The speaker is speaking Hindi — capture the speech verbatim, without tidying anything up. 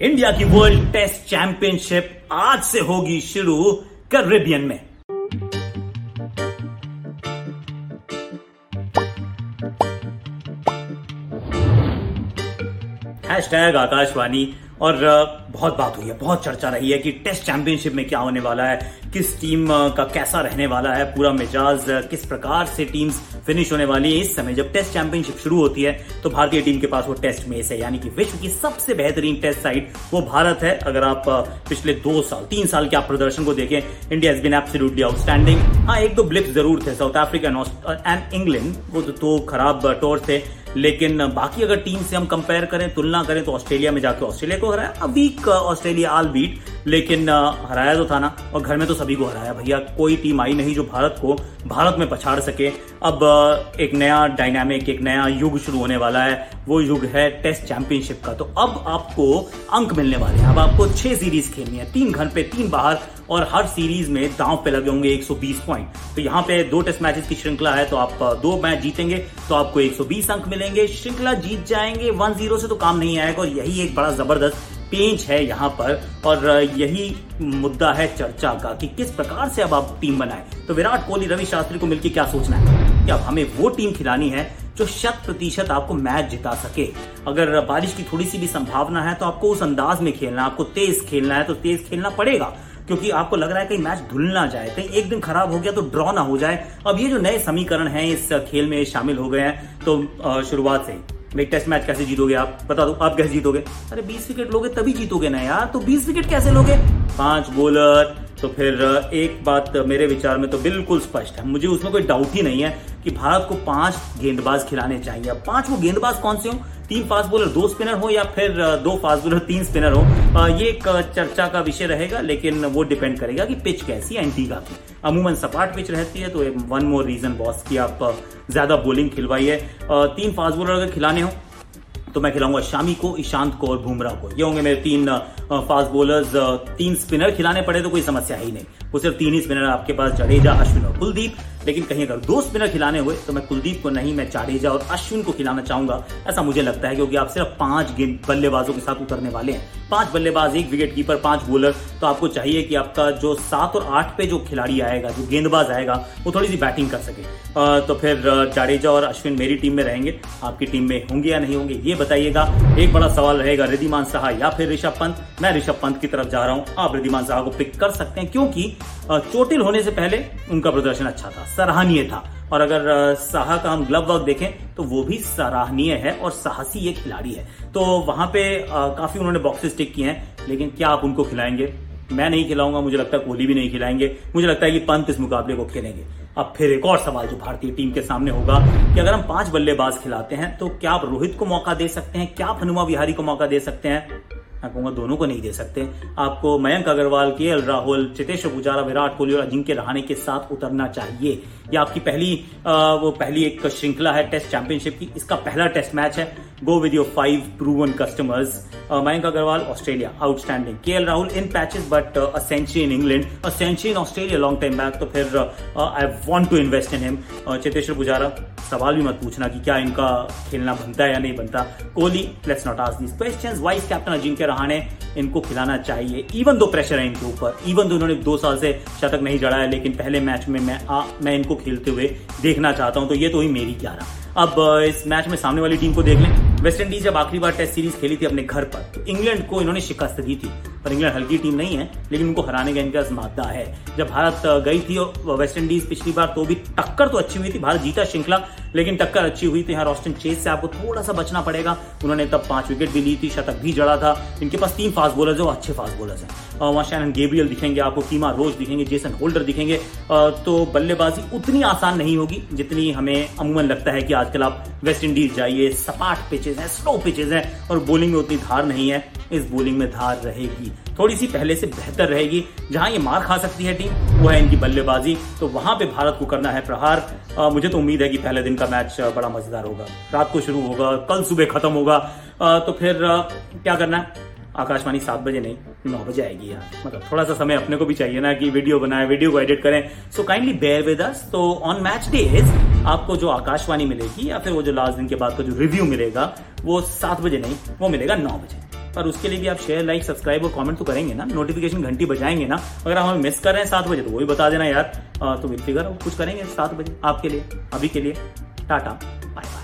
इंडिया की वर्ल्ड टेस्ट चैंपियनशिप आज से होगी शुरू कैरेबियन में। हैशटैग आकाशवाणी और बहुत बात हुई है, बहुत चर्चा रही है कि टेस्ट चैंपियनशिप में क्या होने वाला है, किस टीम का कैसा रहने वाला है पूरा मिजाज, किस प्रकार से टीम्स फिनिश होने वाली है। इस समय जब टेस्ट चैंपियनशिप शुरू होती है तो भारतीय टीम के पास वो टेस्ट मेस है, यानी कि विश्व की सबसे बेहतरीन टेस्ट साइड वो भारत है। अगर आप पिछले दो साल तीन साल के आप प्रदर्शन को देखें, India has been absolutely outstanding. हाँ, एक दो ब्लिप्स जरूर थे, साउथ अफ्रीका एंड इंग्लैंड, वो तो खराब टूर थे, लेकिन बाकी अगर टीम से हम कंपेयर करें, तुलना करें, तो ऑस्ट्रेलिया में जाके ऑस्ट्रेलिया को हराया, a weak Australia all beat, लेकिन हराया तो था ना। और घर में तो सभी को हराया भैया, कोई टीम आई नहीं जो भारत को भारत में पछाड़ सके। अब एक नया डायनामिक, एक नया युग शुरू होने वाला है, वो युग है टेस्ट चैंपियनशिप का। तो अब आपको अंक मिलने वाले हैं। अब आपको छह सीरीज खेलनी है, तीन घर पे तीन बाहर, और हर सीरीज में दांव पे लगे होंगे एक सौ बीस पॉइंट। तो यहाँ पे दो टेस्ट मैचेस की श्रृंखला है, तो आप दो मैच जीतेंगे तो आपको एक सौ बीस अंक मिलेंगे। श्रृंखला जीत जाएंगे वन जीरो से तो काम नहीं आएगा, और यही एक बड़ा जबरदस्त पेंच है यहाँ पर, और यही मुद्दा है चर्चा का कि किस प्रकार से अब आप टीम बनाए। तो विराट कोहली, रवि शास्त्री को मिलकर क्या सोचना है कि अब हमें वो टीम खिलानी है जो शत प्रतिशत आपको मैच जिता सके। अगर बारिश की थोड़ी सी भी संभावना है तो आपको उस अंदाज में खेलना, आपको तेज खेलना है तो तेज खेलना पड़ेगा, क्योंकि आपको लग रहा है कहीं मैच धुल ना जाए, कहीं एक दिन खराब हो गया तो ड्रॉ ना हो जाए। अब ये जो नए समीकरण हैं इस खेल में शामिल हो गए हैं, तो शुरुआत से ही टेस्ट मैच कैसे जीतोगे आप बता दो, आप कैसे जीतोगे? अरे बीस विकेट लोगे तभी जीतोगे ना यार, तो बीस विकेट कैसे लोगे? पांच बॉलर, तो फिर एक बात मेरे विचार में तो बिल्कुल स्पष्ट है, मुझे उसमें कोई डाउट ही नहीं है कि भारत को पांच गेंदबाज खिलाने चाहिए। अब पांच वो गेंदबाज कौन से हो? तीन फास्ट बॉलर दो स्पिनर हो, या फिर दो फास्ट बॉलर तीन स्पिनर हो, ये एक चर्चा का विषय रहेगा, लेकिन वो डिपेंड करेगा कि पिच कैसी है एंटीगा की। अमूमन सपाट पिच रहती है, तो वन मोर रीजन बॉस की आप ज्यादा बॉलिंग खिलवाइए। तीन फास्ट बॉलर अगर खिलाने हो तो मैं खिलाऊंगा शामी को, ईशांत को और बुमराह को। ये होंगे मेरे तीन फास्ट बॉलर्स। तीन स्पिनर खिलाने पड़े तो कोई समस्या ही नहीं, वो सिर्फ तीन ही स्पिनर आपके पास, जडेजा, अश्विन और कुलदीप। लेकिन कहीं अगर दो स्पिनर खिलाने हुए तो मैं कुलदीप को नहीं, मैं जडेजा और अश्विन को खिलाना चाहूंगा, ऐसा मुझे लगता है, क्योंकि आप सिर्फ पांच गेंद बल्लेबाजों के साथ उतरने वाले हैं। पांच बल्लेबाज, एक विकेट कीपर, पांच बॉलर, तो आपको चाहिए कि आपका जो सात और आठ पे जो खिलाड़ी आएगा, जो गेंदबाज आएगा, वो थोड़ी सी बैटिंग कर सके। तो फिर जडेजा और अश्विन मेरी टीम में रहेंगे, आपकी टीम में होंगे या नहीं होंगे ये बताइएगा। एक बड़ा सवाल रहेगा, रिद्धिमान साहा या फिर ऋषभ पंत। मैं ऋषभ पंत की तरफ जा रहा हूं, आप रिद्धिमान साहा को पिक कर सकते हैं, क्योंकि चोटिल होने से पहले उनका प्रदर्शन अच्छा था, सराहनीय था। और अगर साहा का हम ग्लव वर्क देखें तो वो भी सराहनीय है और साहसी ये खिलाड़ी है, तो वहां पे काफी उन्होंने बॉक्सेस टिक किए हैं। लेकिन क्या आप उनको खिलाएंगे? मैं नहीं खिलाऊंगा, मुझे लगता है कोहली भी नहीं खिलाएंगे, मुझे लगता है कि पंत इस मुकाबले को खेलेंगे। अब फिर एक और सवाल जो भारतीय टीम के सामने होगा कि अगर हम पांच बल्लेबाज खिलाते हैं तो क्या आप रोहित को मौका दे सकते हैं, क्या आप हनुमा विहारी को मौका दे सकते हैं? मैं कहूंगा दोनों को नहीं दे सकते। आपको मयंक अग्रवाल, केएल राहुल, चेतेश्वर पुजारा, विराट कोहली और अजिंक्य रहाणे के साथ उतरना चाहिए। ये आपकी पहली आ, वो पहली एक श्रृंखला है टेस्ट चैंपियनशिप की, इसका पहला टेस्ट मैच है। Go with your five proven customers. Mayank Agarwal Australia outstanding, KL Rahul in patches but a century in England, a century in Australia long time back, तो फिर I want to invest in him. Cheteshwar Pujara, सवाल भी मत पूछना कि क्या इनका खेलना बनता है या नहीं बनता। Kohli, let's not ask these questions. Vice captain Ajinkya Rahane, इनको खिलाना चाहिए, इवन दो प्रेशर है इनके ऊपर, इवन दो इन्होंने दो साल से शतक नहीं जड़ा है, लेकिन पहले मैच में मैं आ, मैं इनको खेलते हुए देखना चाहता हूं। तो ये तो ही मेरी ग्यारह। अब इस मैच में सामने वाली टीम को देख लें। वेस्ट इंडीज जब आखिरी बार टेस्ट सीरीज खेली थी अपने घर पर, तो इंग्लैंड को इन्होंने शिकस्त दी थी, पर इंग्लैंड हल्की टीम नहीं है, लेकिन उनको हराने का इनका मादा है। जब भारत गई थी वेस्ट इंडीज पिछली बार, तो भी टक्कर तो अच्छी हुई थी, भारत जीता श्रृंखला, लेकिन टक्कर अच्छी हुई थी। यहाँ रॉस्टन चेस से आपको थोड़ा सा बचना पड़ेगा, उन्होंने तब पांच विकेट भी ली थी, शतक भी जड़ा था। इनके पास तीन फास्ट बॉलर्स है, वो अच्छे फास्ट बॉलर्स हैं। वहां शैनन गैब्रियल दिखेंगे आपको, कीमा रोज दिखेंगे, जेसन होल्डर दिखेंगे। तो बल्लेबाजी उतनी आसान नहीं होगी जितनी हमें अमूमन लगता है कि आजकल आप वेस्ट इंडीज जाइए, सपाट पिचेस हैं, स्लो पिचेस हैं, और बॉलिंग में उतनी धार नहीं है। इस बॉलिंग में धार रहेगी, थोड़ी सी पहले से बेहतर रहेगी। जहां ये मार खा सकती है टीम, वो है इनकी बल्लेबाजी, तो वहां पे भारत को करना है प्रहार। आ, मुझे तो उम्मीद है कि पहले दिन का मैच बड़ा मजेदार होगा, रात को शुरू होगा, कल सुबह खत्म होगा। आ, तो फिर आ, क्या करना है? आकाशवाणी सात बजे नहीं, नौ बजे आएगी यार, मतलब थोड़ा सा समय अपने को भी चाहिए ना कि वीडियो बनाए, वीडियो को एडिट करें। So kindly bear with us. तो ऑन मैच डेज आपको जो आकाशवाणी मिलेगी, या फिर वो जो लास्ट दिन के बाद का जो रिव्यू मिलेगा, वो सात बजे नहीं, वो मिलेगा नौ बजे। पर उसके लिए भी आप शेयर, लाइक, सब्सक्राइब और कमेंट तो करेंगे ना, नोटिफिकेशन घंटी बजाएंगे ना। अगर आप हमें मिस कर रहे हैं सात बजे तो वो भी बता देना यार। तो फिर कुछ करेंगे सात बजे आपके लिए। अभी के लिए टाटा, बाय बाय।